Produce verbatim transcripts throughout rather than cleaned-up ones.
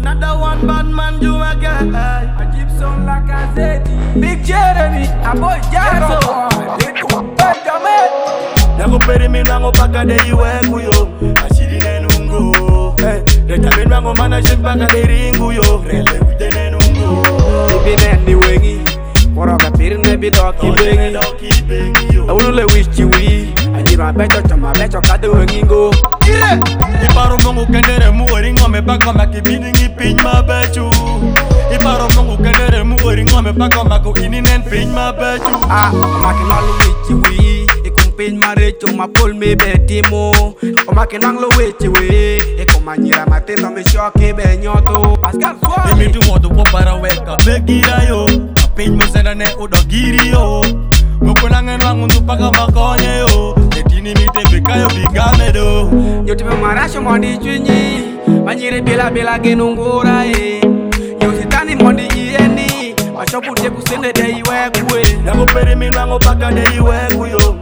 Another one bad man, you a guy. A Gibson like a Zeddy. Big Jeremy, A boy Jasso. Little Benjamin. Nango peri mi nango paka de iwe kuyo. Ashiri nenungo. Hey, reta mi nango mana shimpaka de ringu yo. Rele wite nenungo. Ibi nendi wengi. Koroka piri nebi doki bengi. Awulule wishi wi. Ajira becho chama becho kade wengi go. Ire. Iparo mungu kendere muori ngome baka maki biningi pin ma bechu. Iparo mungu kendere muori ngome baka mako ininen pin ma bechu. Ah, maki lalu wishi wi. Pin marecho ma pol me betimo o ma ke nang lo weche we e ko manyira matendo me shoke be nyoto Pascal Suarez Emi tu moto po para weka begira yo pin mo sena ne o dogiri yo mo ko nangen wangu tu paka makonye yo e tini mi te bekayo bigame do yo te marasho mondi chunyi manyire bela bela genungura e yo sitani mondi yeni ma shopu te kusende de iwe kuwe nango pere mi nango paka de iwe kuyo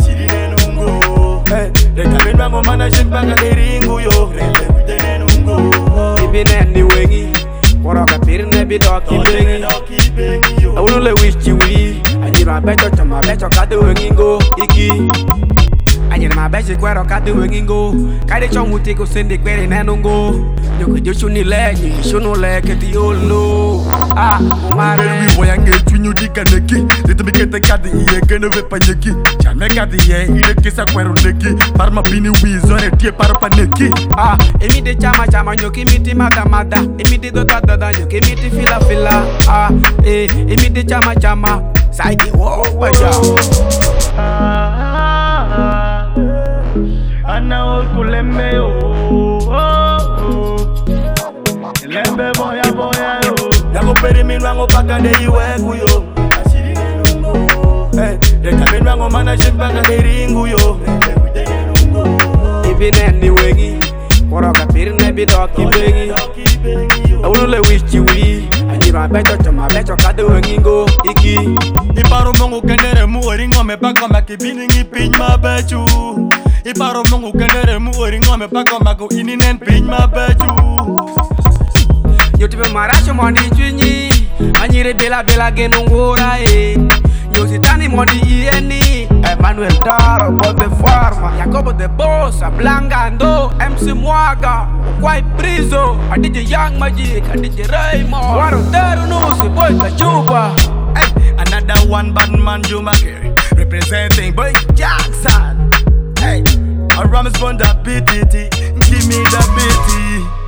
Reka mi nango mana shimpaka de ringu yo Rele wite nenungo Ibi nendi wengi Koroka piri nebi doki bengi Awulule wishi wi Ajira becho chama becho kade wengi go Iki Ajira ma bechi kwero kade wengi go Kade chongu tiko sende kwere nenungo Nyoko joshu ni lenyi Shunu leke ti yolo Ah, umare Baby boy ange chunyu di kaneki Lito mi kete kade iye kene ve panyeki Chame kade iye ide kisa kwero neki Parma bini wizore tie paro paneki Ah, emi de chama chama nyoki miti mada mada Emi de dota dada nyoki miti fila fila Ah, eh, emi de chama chama Saiki wo baja Ah, ana ol kulembe yo Lembe boya boya yo Nango peri mi nango paka de iwe kuyo Ashiri nenungo Hey, reka mi nango mana shimpaka de ringu yo Rele wite nenungo Ibi nendi wengi Koroka piri nebi doki bengi Awulule wishi wi Ajira becho chama becho kade wengi go Iki Iparo mungu kendere muori ngome baka maki biningi pin ma bechu Iparo mungu kendere muori ngome baka mako ininen pin ma bechu Yo te marasho mondi chunyi Anyire bela bela genungura e Yo sitani mondi ieni Emmanuel Daro, Bob de Forma Jacobo de Bosa, Blangando M C Mwaga, Kwai Prizo A D J Young Magic, A D J Raymond Waro Teru Nusi, Boy Kachuba Hey, another one bad man, Joe McCary Representing Boy Jackson Hey, a Rams from the B T T Give me the B T